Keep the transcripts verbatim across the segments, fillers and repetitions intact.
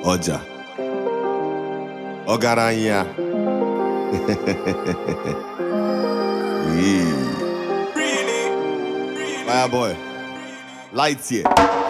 Ọjà Ọgaranya Yeah. Fireboy Lights here.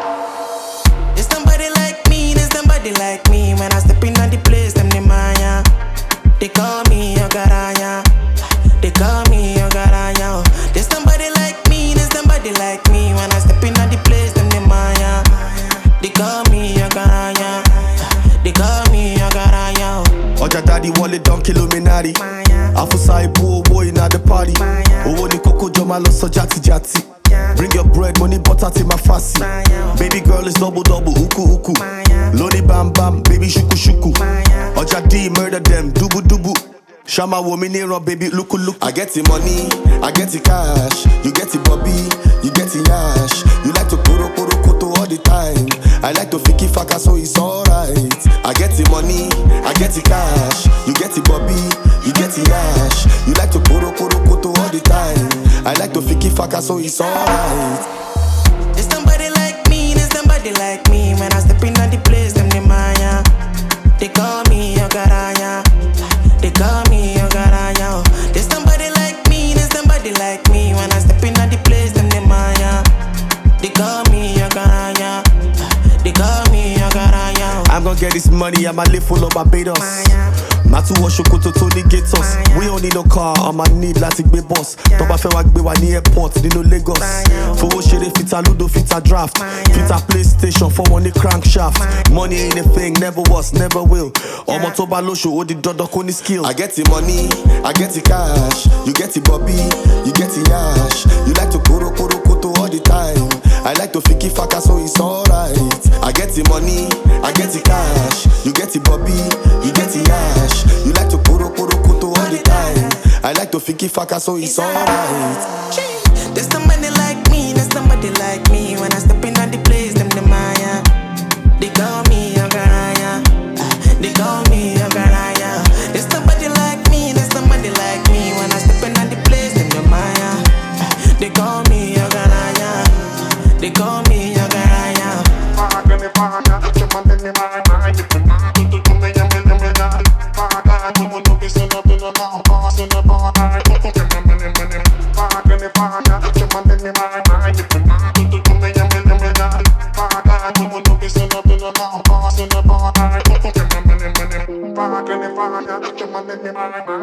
There's somebody like me, there's somebody like me. When I step in on the place, them the maya. They call me Ogaranya. They call me Ogaranya. There's somebody like me, there's somebody like me. When I step in on the place, them the maya. They call me Ogaranya. They call me Ogaranya. Ọjà daddy wọlé don Illuminati. Afusa ibu owó iná the party. Owó ni kókó jọ máa lọ sọ játijàti. Bring your bread, money butter till my fussy. Baby girl is double double, uku uku. Loni bam bam, baby shuku shuku. Ọjà D murder them, dubu dubu. Shama woman run, baby look look. I get the money, I get the cash. You get the bobby, you get the yash. You like to koro koro koto all the time. I like to fiki faka so it's alright. I get the money, I get the cash. You get the bobby, you get the yash. You like to koro koro koto all the time. I like to fiki faka so it's alright. There's somebody like me, there's somebody like me. When I step in on the place, them the maya. They call me Ogaranya. They call me Ogaranya. There's somebody like me, there's somebody like me. When I step in on the place, them the maya. They call me Ogaranya. They call me Ogaranya. I'm gonna get this money, I'ma live full of Barbados. Matu wa ṣòkòtò tó ní gators. We don't need no car, I'ma need láti gbé boss. Tó bá fẹ́ wá gbé wa ní airport nínú Lagos. Fowó ṣeré fita ludo fita draft. Fita PlayStation for one ní crankshaft. Money ain't a thing, never was, never will. Ọmọ tó bá lóṣù ó di dandan kó ní skill. I get the money, I get the cash. You get the bobby, you get the yash. You like to koro koro koto all the time. I like to fiki faka so it's alright. I get the money, I get the cash. You get the bobby, you get the yash. You like to koro koro koto all the time. I like to fiki faka so it's alright. There's somebody like me, there's somebody like me. When I step in on the place, them the maya. They call me Ogaranya. They call me Ogaranya. There's somebody like me, there's somebody like me. When I step in on the place, them the maya. They call me Ogaranya. They call me Ogaranya.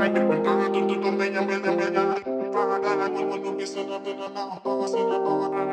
Fuck